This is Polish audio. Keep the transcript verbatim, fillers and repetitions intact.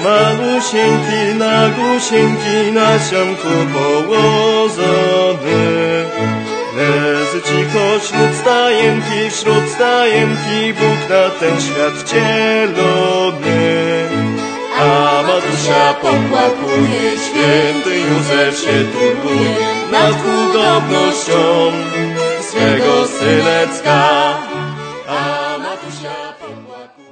malusieńki, na gusieńki, nasionku położony. Leży cicho wśród stajenki, wśród stajenki, Bóg na ten świat wcielony. A Matusia popłakuje, święty Józef się turluje nad chudobnością swego synecka. A Matusia popłakuje.